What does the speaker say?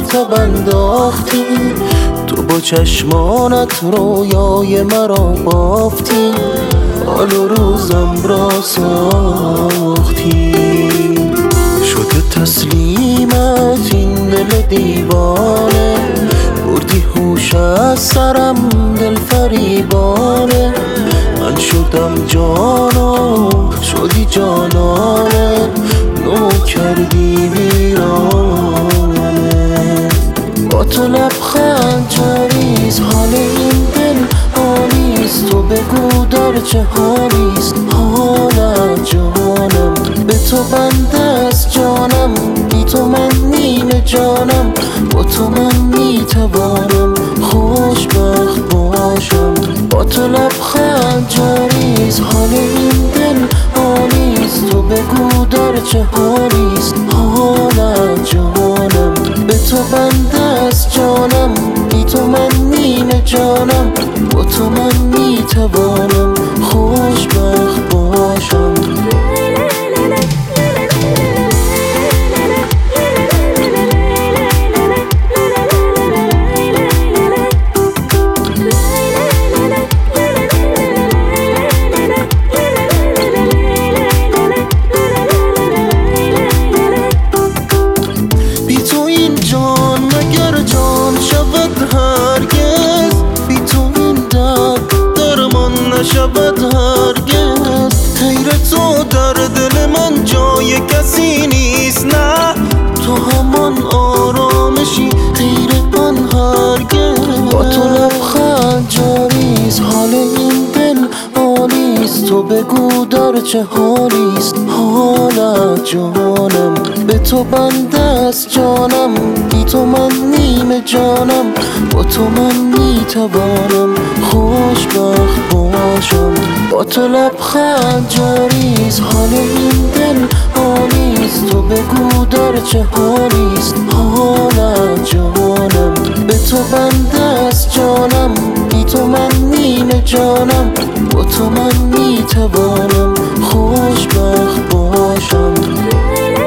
آتب انداختی، تو با چشمانت رویای مرا بافتی، حال و روزم را ساختی. شده تسلیمت این دل دیوانه، بردی هوش از سرم دل فریبانه. من شدم جانا شدی جانانه، نو کردی ویرانه. با تو لبخند جاریست، حال این دل حالیست. تو بگو در چه حالیست حالت جانم، به تو بنده است جانم، بی تو من نیمه جانم. با تو من میتوانم خوشبخت باشم. با تو لبخند جاریست، حال این دل حالیست. تو بگو در چه حالیست حالت جانم، به تو بنده است جانم، بی تو من نیمه جانم. با تو من میتوانم خوشبخت باشم. نشود هرگز غیر تو در دل من جای کسی نیست. نه تو همان آرامشی غیر آن هرگز. با تو لبخند جاریست، حال این دل حالیست. تو بگو در چه حالیست حالت جانم، به تو بنده است جانم، بی تو من نیمه جانم. با تو من میتوانم خوشبخت باشم. با تو لبخند جاریست، حال این دل حالیست. تو بگو در چه حالیست حالت جانم، به تو بنده است جانم، بی تو من نیمه جانم. با تو من میتوانم خوشبخت باشم.